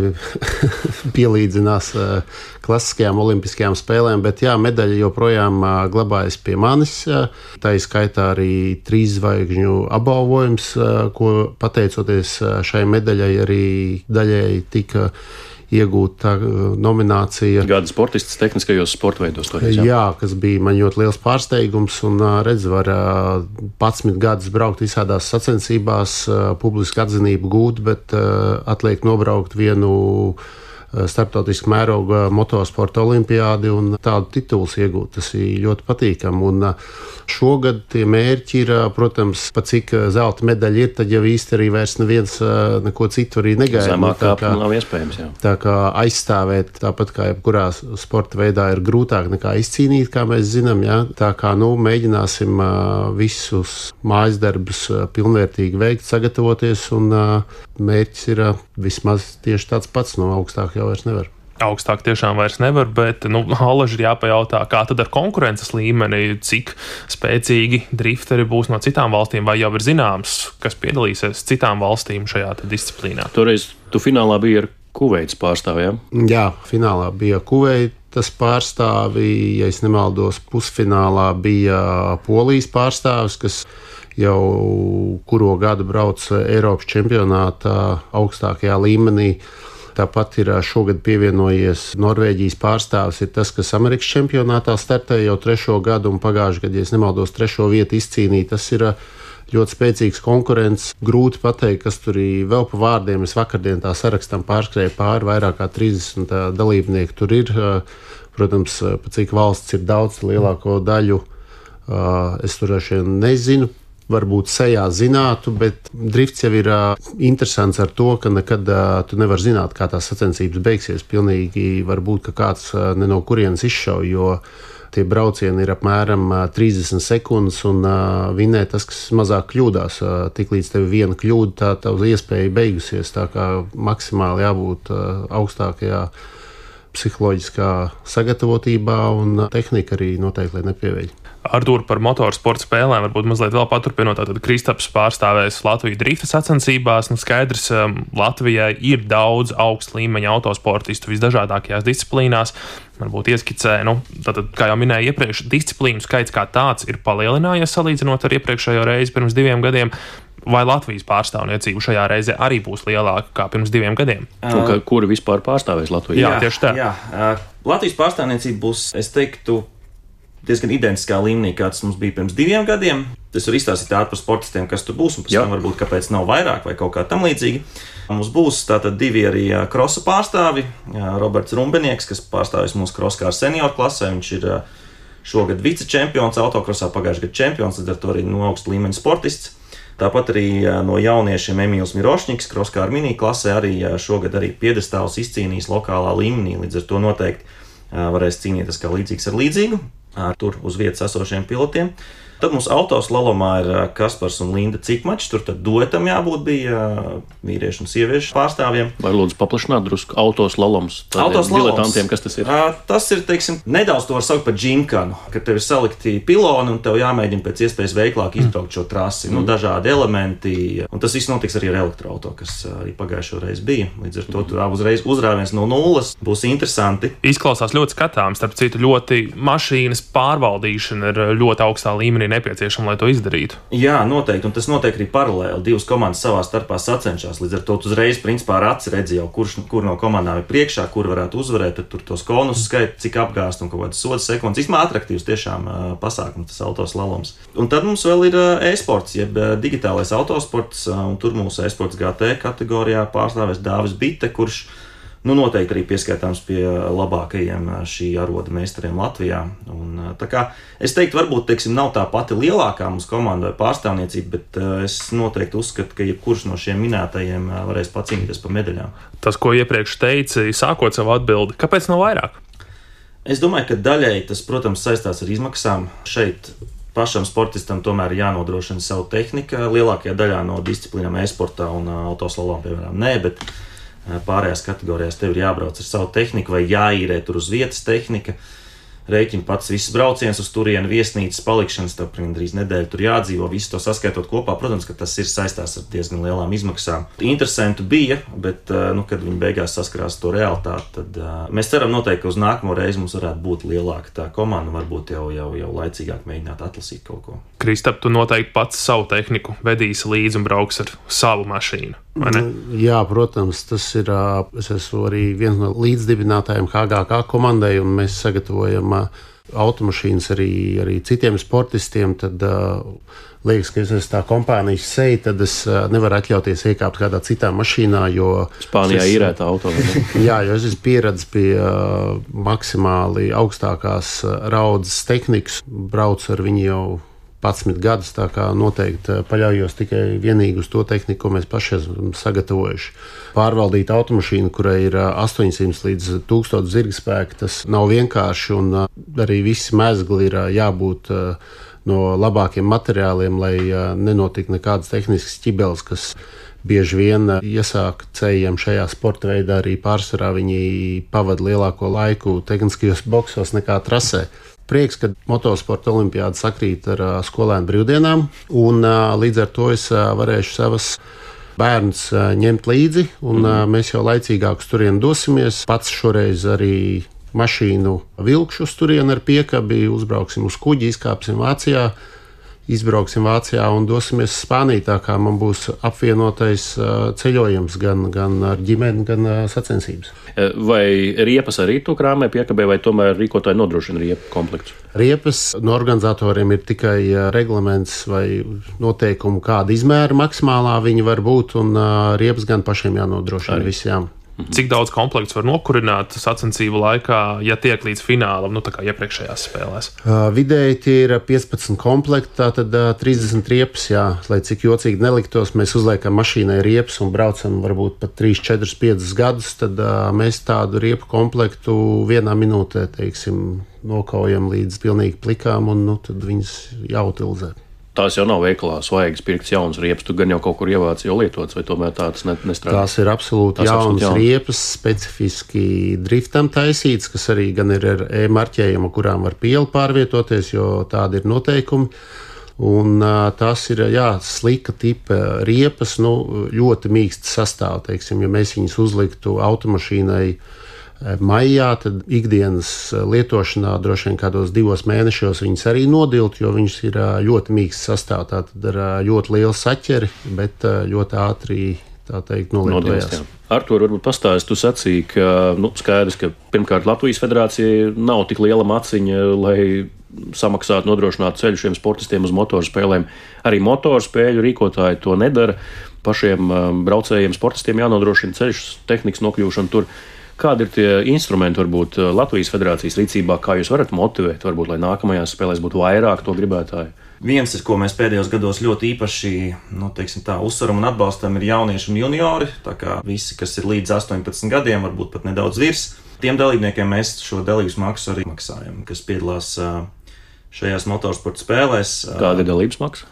pielīdzinās klasiskajām olimpiskajām spēlēm, bet jā, medaļa joprojām glabājas pie manis. Tā ir skaitā arī trīs zvaigžņu apbalvojums, ko pateicoties šai medaļai arī daļēji tika iegūta nominācija. Gada sportists tehniskajos sportveidos. Toreiz, jā. jā, kas bija man ļoti liels pārsteigums, un redz, var padsmit gadus braukt visādās sacensībās, publiski atzinību gūt, bet atliek nobraukt vienu starptautisku mēroga motosporta olimpiādi un tādu titulu iegūt. Tas ir ļoti patīkami. Un šogad tie mērķi ir, protams, pa cik zelta medaļa ir, tad jau īsti arī vairs neviens neko citu arī negaida. Zemāk kāpt nav iespējams, jā. Tā kā aizstāvēt, tāpat kā jebkurā sporta veidā, ir grūtāk nekā izcīnīt, kā mēs zinām. Jā. Tā kā nu, mēģināsim visus mājas darbus pilnvērtīgi veikt, sagatavoties, un mērķis ir vismaz tieši tāds pats, no augstāk jau vairs nevar. Augstāk tiešām vairs nevar, bet nu, Alaži ir jāpajautā, kā tad ar konkurences līmeni, cik spēcīgi drifteri būs no citām valstīm, vai jau ir zināms, kas piedalīsies citām valstīm šajā disciplīnā. Toreiz tu finālā biji ar Kuveitas pārstāvjiem? Jā, finālā bija Kuveitas pārstāvi, ja es nemaldos, pusfinālā bija Polijas pārstāvis, kas jau kuro gadu brauc Eiropas čempionātā augstākajā līmenī. Tāpat ir šogad pievienojies Norvēģijas pārstāvis, ir tas, kas Amerikas čempionātā startē jau trešo gadu, un pagājušajā gadā, ja es nemaldos, trešo vietu izcīnīja. Tas ir ļoti spēcīgs konkurents. Grūti pateikt, kas tur ir vēl pa vārdiem. Es vakardien tā sarakstam pārskrēju pāri, vairāk kā trīsdesmit dalībnieku tur ir. Protams, pa cik valsts ir daudz, lielāko daļu es tur vien nezinu. Varbūt sejā zinātu, bet drifts jau ir uh, interesants ar to, ka nekad uh, tu nevar zināt, kā tās sacensības beigsies. Pilnīgi var būt, ka kāds uh, ne no kurienes izšauj, jo tie braucieni ir apmēram uh, trīsdesmit sekundes, un uh, vinē tas, kas mazāk kļūdās. Uh, Tiklīdz tev viena kļūda, tā tava iespēja beigusies, tā kā maksimāli jābūt uh, augstākajā psiholoģiskā sagatavotībā, un uh, tehnika arī noteikti, lai nepieveļ. Artūr, par motorsporta spēlēm varbūt mazliet vēl paturpinot. Tātad Kristaps pārstāvēs Latviju drifta sacensībās. Nu, skaidrs, Latvijai ir daudz augsta līmeņa autosportistu visdažādākajās disciplīnās. Varbūt ieskicē, nu, tātad, kā jau minēju iepriekš, disciplīnu skaits kā tāds ir palielinājies salīdzinot ar iepriekšējo reizi pirms diviem gadiem. Vai Latvijas pārstāvniecība šajā reizē arī būs lielāka kā pirms diviem gadiem? Uh, ka, kuri vispār pārstāvēs Latviju? Jā, jā, tieši tā. Jā. Uh, Latvijas pārstāvniecība būs, es teiktu, diezgan identiskā līmenī, kāds mums bija pirms diviem gadiem. Tas var izstāstīt ātri par sportistiem, kas tur būs, un pēc tam varbūt kāpēc nav vairāk vai kaut kā tam līdzīgi. Mums būs tātad divi arī krosa pārstāvi. Roberts Rumbenieks, kas pārstāvis mūsu kroskāra senioru klasē, viņš ir šogad vicečempions autokrosā, pagājušajā gadu čempions, līdz ar to arī no augsta līmeņa sportists. Tāpat arī no jauniešiem Emīls Mirošņiks, kroskāra mini klasē, arī šogad arī piedestāls izcīnījis lokālā līmenī, līdz ar to noteikti varēs cīnīties kā līdzīgs ar līdzīgu. Tur uz vietas esošiem pilotiem. Tad mums autoslalomā ir Kaspars un Linda Cikmačs. Tur tad duetam jābūt bija vīriešu un sieviešu pārstāvjiem. Vai lūdzu paplašināt drusku autoslaloms? Diletantiem, kas tas ir? Tas ir, teiksim, nedaudz to var saukt par džimkanu, kad tev ir salikti piloni un tev jāmēģina pēc iespējas veiklāk izbraukt šo trasi. Mm. Nu, dažādi elementi. Un tas viss notiks arī ar elektroauto, kas arī pagājušo reizi bija. Līdz ar to tur uzreiz uzrāviens no nulles. Būs interesanti. Izklausās ļoti skatāms. Starp citu, ļoti mašīnas pārvaldīšana ir ļoti augstā līmenī nepieciešama, lai to izdarītu. Jā, noteikti, un tas notiek arī paralēli. Divas komandas savā starpā sacenšas. Līdz ar to uzreiz, principā, ar aci redzi jau, kurš, kur no komandām ir priekšā, kur varētu uzvarēt, tad tur tos konus skaita, cik apgāst un kaut kādas sodas sekundes. Īstumā atraktīvs tiešām pasākums, tas autoslaloms. Un tad mums vēl ir e-sports, jeb digitālais autosports, un tur mūsu e-sports G T kategorijā pārstāvēs Dāvis Bite, kurš nu, noteikti arī pieskaitāms pie labākajiem šī aroda meistariem Latvijā. Un, tā kā es teiktu, varbūt, teiksim, nav tā pati lielākā mūsu komanda vai pārstāvniecība, bet es noteikti uzskatu, ka jebkurš no šiem minētajiem varēs pacīnīties par medaļām. Tas, ko iepriekš teici, sākot savu atbildi, kāpēc nav vairāk? Es domāju, ka daļēji tas, protams, saistās ar izmaksām. Šeit pašam sportistam tomēr ir jānodrošina savu tehniku. Lielākajā daļā no disciplīnām e-sportā un autoslalomā, piemēram, nē, bet pārējās kategorijās tev ir jābrauc ar savu tehniku vai jāīrē tur uz vietas tehnika. Rēķina pats visus braucienus uz turieni, viesnīcas palikšanas, tev gandrīz nedēļu tur jādzīvo, visu to saskaitot kopā. Protams, ka tas ir saistās ar diezgan lielām izmaksām. Interesanti bija, bet, nu, kad viņi beigās saskarās to realitāti, tad uh, mēs ceram noteikti, ka uz nākamo reizi mums varētu būt lielāka tā komanda, varbūt jau, jau, jau laicīgāk mēģināt atlasīt kaut ko. Kristap, tu noteikti pats savu tehniku vedīsi līdzi un brauks ar savu mašīnu. Jā, protams, tas ir. Es esmu arī viens no līdzdibinātājiem H G K komandai, un mēs sagatavojam automašīnas arī, arī citiem sportistiem. Tad uh, liekas, ka es esmu tā kompānijas seja, tad es uh, nevaru atļauties iekāpt kādā citā mašīnā, jo Spānijā es, īrēta auto. Jā, jo es esmu pieredzējis pie uh, maksimāli augstākās uh, raudzes tehnikas, braucu ar viņu jau padsmit gadus, tā kā noteikti paļaujos tikai vienīgi uz to tehniku, ko mēs paši esam sagatavojuši. Pārvaldīt automašīnu, kurai ir astoņsimt līdz tūkstoš zirgspēka, tas nav vienkārši, un arī visi mezgli ir jābūt no labākiem materiāliem, lai nenotiktu nekādas tehniskas ķibeles, kas bieži vien iesāk ceļiem šajā sporta veidā. Arī pārsvarā viņi pavada lielāko laiku tehniskajos boksos nekā trasē. Prieks, ka motosporta olimpiāda sakrīt ar uh, skolēnu brīvdienām, un uh, līdz ar to es uh, varēšu savas bērnus uh, ņemt līdzi, un uh, mēs jau laicīgāk uz turieni dosimies. Pats šoreiz arī mašīnu vilkšu uz turieni ar piekabi, uzbrauksim uz kuģi, izkāpsim Vācijā, izbrauksim Vācijā un dosimies uz Spāniju. Tā kā man būs apvienotais uh, ceļojums gan, gan ar ģimeni, gan uh, sacensības. Vai riepas arī tu krāmē piekabē, vai tomēr rīkotāji nodrošina riepu komplektu? Riepas no organizatoriem ir tikai reglaments vai noteikumi, kāda izmēra maksimālā viņi var būt, un uh, riepas gan pašiem jānodrošina visiem. Cik daudz komplektus var nokurināt sacensību laikā, ja tiek līdz finālam, nu tā kā iepriekšējās spēlēs? Uh, vidēji tie ir piecpadsmit komplekti, tātad uh, trīsdesmit riepas, jā, lai cik jocīgi neliktos, mēs uzliekam mašīnai riepas un braucam varbūt pat trīs, četri, pieci gadus, tad uh, mēs tādu riepu komplektu vienā minūtē, teiksim, nokaujam līdz pilnīgi plikām, un nu, tad viņas jāutilizē. Tās jau nav veikalā svaigas, pirkts jaunas riepas, tu gan jau kaut kur ievāc jau lietots, vai tomēr tādas nestrādā? Tās ir absolūti Tās jaunas absolūti riepas, specifiski driftam taisītas, kas arī gan ir ar e-marķējumu, kurām var pieli pārvietoties, jo tādi ir noteikumi. Un uh, tās ir, jā, slika tipa riepas, nu, ļoti mīksts sastāv, teiksim, ja mēs viņus uzliktu automašīnai maijā, tad ikdienas lietošanā droši vien kādos divos mēnešos viņas arī nodilt, jo viņas ir ļoti mīksts sastāv, tātad ar ļoti lielu saķeri, bet ļoti ātri, tā teikt, nolietojās. Artur, varbūt pastāst, tu sacīji, ka, nu, skaidrs, ka pirmkārt Latvijas federācija nav tik liela maciņa, lai samaksātu, nodrošinātu ceļu šiem sportistiem uz motorspēlēm. Arī motorspēļu rīkotāji to nedara. Pašiem braucējiem, sportistiem jānodrošina ceļš, tehnikas nokļūšana tur. Kādi ir tie instrumenti, varbūt Latvijas federācijas rīcībā, kā jūs varat motivēt, varbūt, lai nākamajās spēlēs būtu vairāk to gribētāju? Viens, ko mēs pēdējos gados ļoti īpaši, nu, teiksim tā, uzsveram un atbalstam, ir jaunieši un juniori. Tā kā visi, kas ir līdz astoņpadsmit gadiem, varbūt pat nedaudz virs. Tiem dalībniekiem mēs šo dalības maksu arī maksājam, kas piedalās šajās motorsporta spēlēs. Kāda ir dalības maksa?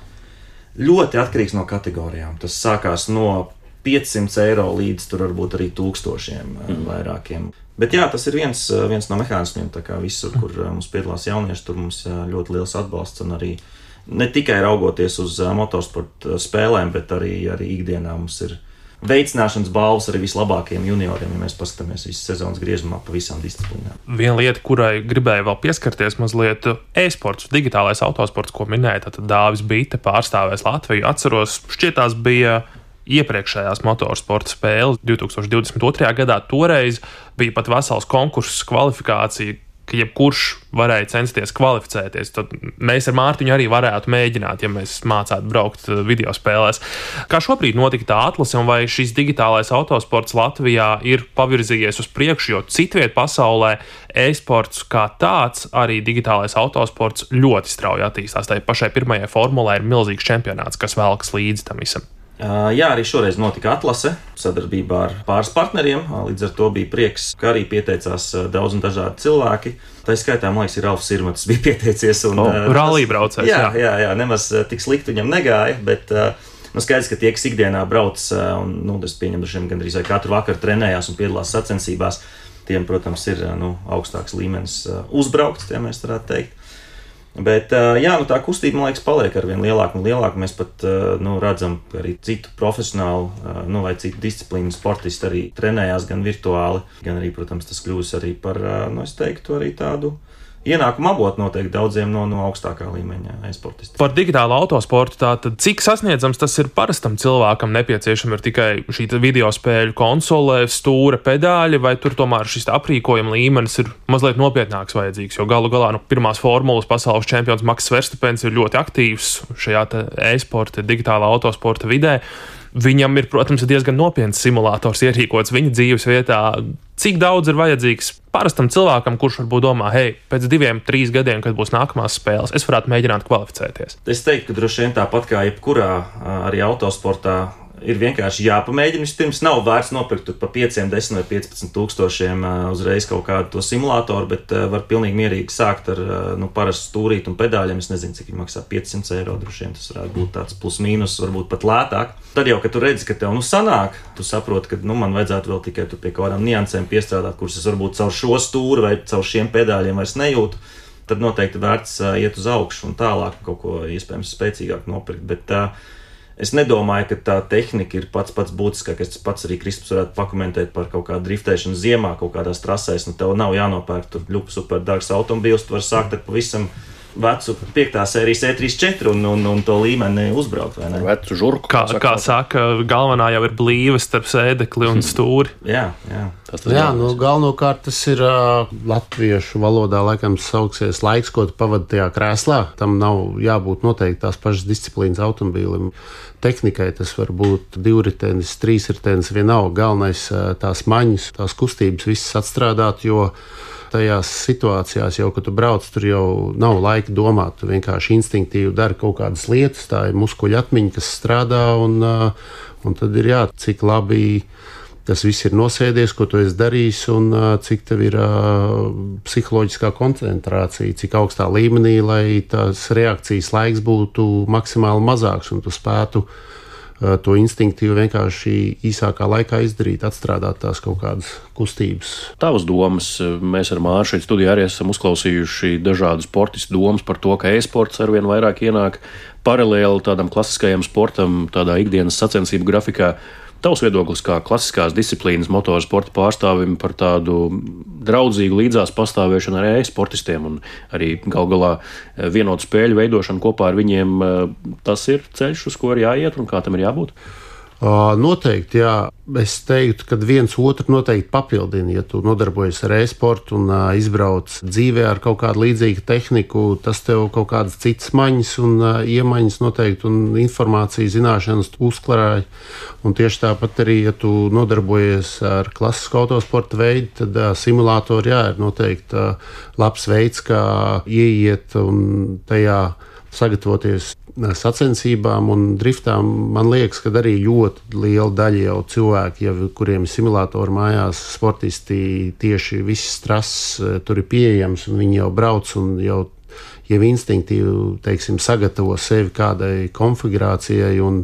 Ļoti atkarīgs no kategorijām. Tas sākās no piecsimt eiro līdz tur varbūt arī tūkstošiem mm. vairākiem. Bet jā, tas ir viens, viens no mehānismiem, tā kā visur, kur mums piedalās jaunieši, tur mums ļoti liels atbalsts, un arī ne tikai raugoties uz motorsporta spēlēm, bet arī, arī ikdienā mums ir veicināšanas balvas arī vislabākajiem junioriem, ja mēs paskatāmies visu sezonas griezumā pa visām disciplīnām. Viena lieta, kurai gribēju vēl pieskarties mazliet, e-sports, digitālais autosports, ko minēja, tad Dāvis Bīte pārstāvēs Latviju. Atceros, šķietās bija iepriekšējās motorsporta spēles divi tūkstoši divdesmit otrajā gadā. Toreiz bija pat vesels konkurss, kvalifikācija, ka jebkurš varēja censties kvalificēties. Tad mēs ar Mārtiņu arī varētu mēģināt, ja mēs mācētu braukt video spēlēs. Kā šobrīd notika tā atlase, un vai šis digitālais autosports Latvijā ir pavirzījies uz priekšu, jo citviet pasaulē e-sports kā tāds, arī digitālais autosports ļoti strauji attīstās. Tai pašai pirmajai formulai ir milzīgs čempionāts, kas velkas līdzi tam visam. Jā, arī šoreiz notika atlase sadarbībā ar pāris partneriem. Līdz ar to bija prieks, ka arī pieteicās daudz un dažādi cilvēki. Tā skaitā, man liekas, ir Ralfs Irmatis bija pieteicies. Un, oh, rallija braucējs. Jā, jā, jā, nemaz tik slikti viņam negāja, bet nu, skaidrs, ka tie, kas ikdienā brauc, un nu, es pieņemu, ka gandrīz katru vakaru trenējās un piedalās sacensībās, tiem, protams, ir nu, augstāks līmenis uzbraukts, ja mēs varētu teikt. Bet jā, nu, tā kustība, man liekas, paliek ar vien lielāku un lielāku. Mēs pat nu, redzam, ka arī citu profesionālu nu, vai citu disciplīnu sportisti arī trenējās gan virtuāli, gan arī, protams, tas kļūs arī par, nu, es teiktu, arī tādu ienākumu avotu noteikti daudziem no, no augstākā līmeņa e-sportistiem. Par digitālu autosportu, tātad cik sasniedzams tas ir parastam cilvēkam nepieciešama ir tikai šī video spēļu konsole, stūra, pedāļi, vai tur tomēr šis aprīkojuma līmenis ir mazliet nopietnāks vajadzīgs, jo galu galā nu, pirmās formulas pasaules čempions Maks Verstapens ir ļoti aktīvs šajā e-sporta, digitālā autosporta vidē. Viņam ir, protams, diezgan nopietns simulators ierīkots viņa dzīves vietā. Cik daudz ir vajadzīgs parastam cilvēkam, kurš varbūt domā, hei, pēc diviem, trīs gadiem, kad būs nākamās spēles, es varētu mēģināt kvalificēties? Es teiktu, ka droši vien tāpat kā jebkurā arī autosportā ir vienkārši jāpamēģina. Vispirms nav vērts nopirkt pa pieciem, desmit vai piecpadsmit tūkstošiem uzreiz kaut kādu to simulātoru, bet var pilnīgi mierīgi sākt ar nu, parastu stūrīti un pedāļiem. Es nezinu, cik viņi maksā piecsimt eiro, droši vien tas varētu būt tāds plus mīnus, varbūt pat lētāk. Tad jau, kad tu redzi, ka tev nu sanāk, tu saproti, ka nu, man vajadzētu vēl tikai pie kaut kādām niansēm piestrādāt, kuras es varbūt caur šo stūri vai caur šiem pedāļiem vairs nejūtu. Tad noteikti vērts iet uz augšu un tālāk kaut ko iespējams spēcīgāk nopirkt. Bet, uh, Es nedomāju, ka tā tehnika ir pats pats būtiskākais. Tas pats arī Kristaps varētu pakomentēt par kaut kādu driftēšanu ziemā, kaut kādās trasēs. Nu, tev nav jānopērk tur ļoti super dārgs automobīls. Tu vari sākt ar pavisam vecu piektā sērijas E trīs četri un, un, un to līmeni uzbraukt. Vecu žurku. Kā, kā saka, galvenā jau ir blīve starp sēdekli un stūri. jā, jā. Tas tas jā, nu, galvenokārt tas ir uh, latviešu valodā, laikam, sauksies laiks, ko tu pavadi tajā krēslā. Tam nav jābūt noteikti tās pašas disciplīnas automobīlim. Tehnikai tas var būt divritenis, trīsritenis, vienalga. Galvenais tās maņas, tās kustības visas atstrādāt, jo tajās situācijās jau, kad tu brauc, tur jau nav laika domāt. Tu vienkārši instinktīvi dari kaut kādas lietas, tā ir muskuļu atmiņa, kas strādā, un, un tad ir jā, cik labi tas viss ir nosēdies, ko tu esi darījis, un cik tev ir uh, psiholoģiskā koncentrācija, cik augstā līmenī, lai tās reakcijas laiks būtu maksimāli mazāks, un tu spētu uh, to instinktīvi vienkārši īsākā laikā izdarīt, atstrādāt tās kaut kādas kustības. Tavas domas, mēs ar Māru šeit studijā arī esam uzklausījuši dažādu sportistu domas par to, ka e-sports arvien vairāk ienāk paralēli tādam klasiskajam sportam, tādā ikdienas sacensību grafikā. Tavs viedoklis kā klasiskās disciplīnas motorsporta pārstāvim par tādu draudzīgu līdzās pastāvēšanu ar e-sportistiem un arī gal galā vienotu spēļu veidošanu kopā ar viņiem, tas ir ceļš, uz ko ir jāiet un kā tam ir jābūt? Noteikti, jā. Es teiktu, ka viens otru noteikti papildina. Ja tu nodarbojies ar e-sportu un uh, izbrauc dzīvē ar kaut kādu līdzīgu tehniku, tas tev kaut kādas citas maņas un uh, iemaņas noteikti un informāciju zināšanas uzklāj. Un tieši tāpat arī, ja tu nodarbojies ar klasisku autosporta veidu, tad uh, simulātori jā, ir noteikti uh, labs veids, kā ieiet un tajā sagatavoties sacensībām un driftām. Man liekas, ka arī ļoti liela daļa jau cilvēki, jau, kuriem ir simulātori mājās, sportisti, tieši viss stress tur ir pieejams, un viņi jau brauc un jau, jau instinktīvi, teiksim, sagatavo sevi kādai konfigurācijai. Un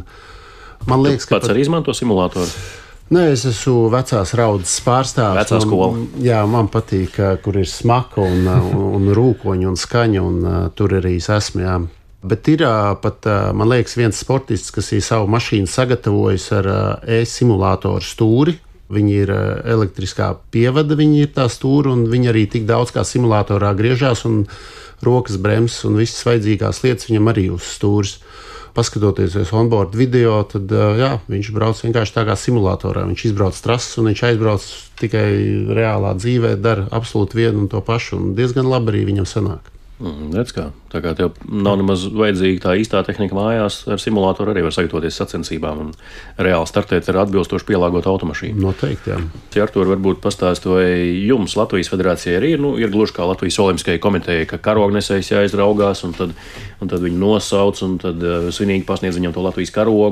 man liekas, tu pats pat arī izmanto simulātoru? Nē, es esmu vecās raudzes pārstāvis. Vecā skola. Jā, man patīk, kur ir smaka un, un, un rūkoņi un skaņa, un uh, tur arī es esmu, jā. Bet ir pat, man liekas, viens sportists, kas ir savu mašīnu sagatavojis ar e-simulātoru stūri. Viņi ir elektriskā pievada, viņi ir tā stūri, un viņi arī tik daudz kā simulātorā griežās, un rokas bremzes un visas vajadzīgās lietas viņam arī uz stūris. Paskatoties uz onboard video, tad jā, viņš brauc vienkārši tā kā simulātorā. Viņš izbrauc trases, un viņš aizbrauc tikai reālā dzīvē, dara absolūti vienu un to pašu, un diezgan labi arī viņam sanāk. Mm, redz kā. Tā kā tev nav nemaz vajadzīga tā īstā tehnika mājās, ar simulātoru arī var sagatavoties sacensībām un reāli startēt ar atbilstoši pielāgotu automašīnu. Noteikti, jā. Ja Artur, varbūt pastāst, vai jums Latvijas federācijai arī ir, nu, ir gluži kā Latvijas Olimpiskajai komitejai, ka karognesējs jāizraugās, un tad, un tad viņi nosauc, un tad uh, svinīgi pasniedz viņam to Latvijas karogu.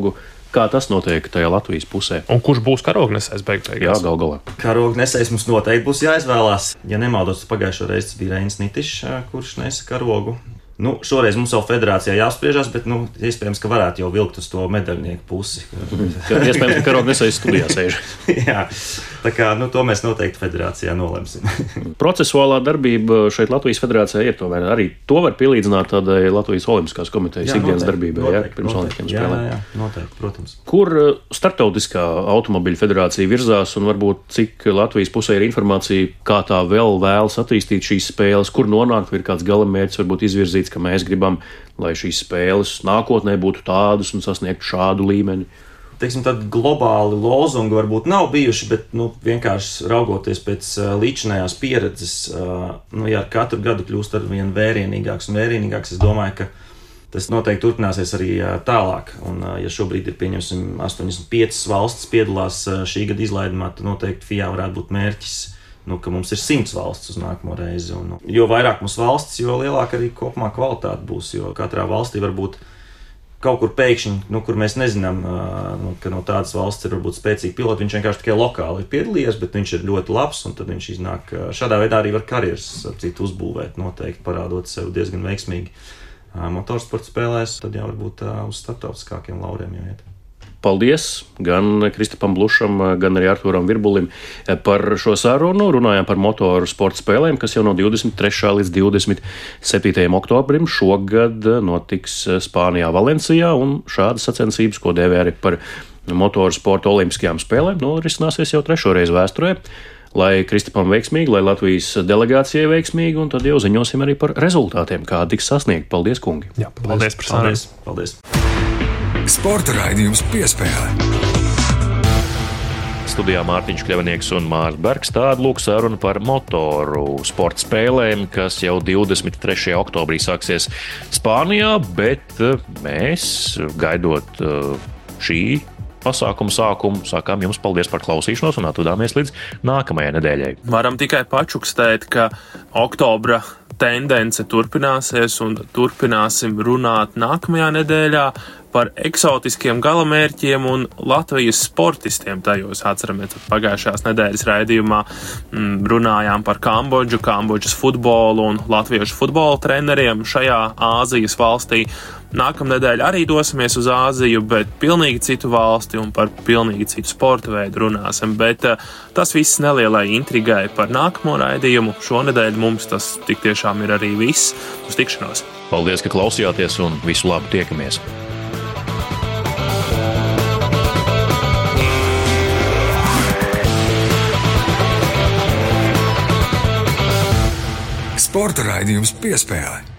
Kā tas notiek tajā Latvijas pusē? Un kurš būs karognesējs beig beigās? Jā, gal galā. Karognesējs mums noteikti būs jāizvēlās. Ja nemaldos, pagājušo reizi tas bija Reinis Nitišs, kurš nesa karogu. Nu, šoreiz mums vēl federācijā jāspriežās, bet nu, iespējams, ka varētu jau vilkt uz to medaļnieku pusi. Iespējams, ka karognesējs studijā sēž. Jā, tā kā nu, to mēs noteikti federācijā nolemsim. Procesuālā darbība šeit Latvijas federācijā ir tomēr arī to var pielīdzināt tādai Latvijas Olimpiskās komitejas ikdienas darbībai, jā, pirms Olimpiskajām spēlēm. Jā, jā, noteikti, protams. Kur starptautiskā automobiļu federācija virzās un varbūt cik Latvijas pusē ir informācija, kā tā vēl vēlas attīstīt šīs spēles, kur nonākt, vai ir kāds galamērķis varbūt izvirzīts, ka mēs gribam, lai šīs spēles nākotnē būtu tādas un sasniegtu šādu līmeni? Teiksim, tādi globāli lozungi varbūt nav bijuši, bet nu, vienkārši raugoties pēc uh, līdzinājās pieredzes, uh, nu, ja ar katru gadu kļūst ar vien vērienīgāks un vērienīgāks, es domāju, ka tas noteikti turpināsies arī uh, tālāk. Un, uh, ja šobrīd ir, pieņemsim, astoņdesmit piecas valstis piedalās uh, šī gada izlaidumā, tad noteikti F I A varētu būt mērķis. Nu, ka mums ir simts valsts uz nākamo reizi. Un, jo vairāk mums valsts, jo lielāka arī kopumā kvalitāte būs. Jo katrā valstī var būt kaut kur pēkšņi, nu, kur mēs nezinām, nu, ka no tādas valsts ir varbūt spēcīgi piloti. Viņš vienkārši tikai lokāli ir piedalījies, bet viņš ir ļoti labs. Un tad viņš iznāk šādā veidā arī var karjeras citu uzbūvēt, noteikti parādot sev diezgan veiksmīgi motorsporta spēlēs. Tad jau varbūt uz starptautiskākiem lauriem jau iet. Paldies gan Kristapam Blušam, gan arī Artūram Virbulim par šo sarunu. Runājām par motoru sporta spēlēm, kas jau no divdesmit trešā līdz divdesmit septītajam oktobrim šogad notiks Spānijā, Valencijā, un šādas sacensības, ko dēvē arī par motoru sporta olimpiskajām spēlēm, norisināsies jau trešo reizi vēsturē. Lai Kristapam veiksmīgi, lai Latvijas delegācijai veiksmīgi, un tad jau ziņosim arī par rezultātiem, kā tiks sasniegt. Paldies, kungi! Jā, paldies par sarunu! Paldies! Paldies. Sporta raidījums Piespēle. Studijā Mārtiņš Kļavnieks un Mārs Bergs. Tāda lūk saruna par motoru sporta spēlēm, kas jau divdesmit trešajā oktobrī sāksies Spānijā, bet mēs, gaidot šī pasākuma sākumu, sākām jums paldies par klausīšanos un atvadāmies līdz nākamajai nedēļai. Varam tikai pačukstēt, ka oktobra tendence turpināsies un turpināsim runāt nākamajā nedēļā par eksotiskiem galamērķiem un Latvijas sportistiem tajos. Atceramies, pagājušās nedēļas raidījumā m, runājām par Kambodžu, Kambodžas futbolu un latviešu futbola treneriem šajā Āzijas valstī. Nākamnedēļ arī dosimies uz Āziju, bet pilnīgi citu valsti un par pilnīgi citu sporta veidu runāsim. Bet uh, tas viss nelielai intrigai par nākamo raidījumu. Šonedēļ mums tas tik tiešām ir arī viss. Uz tikšanos! Paldies, ka klausījāties un visu labu, tiekamies! Sporta raidījums Piespēle.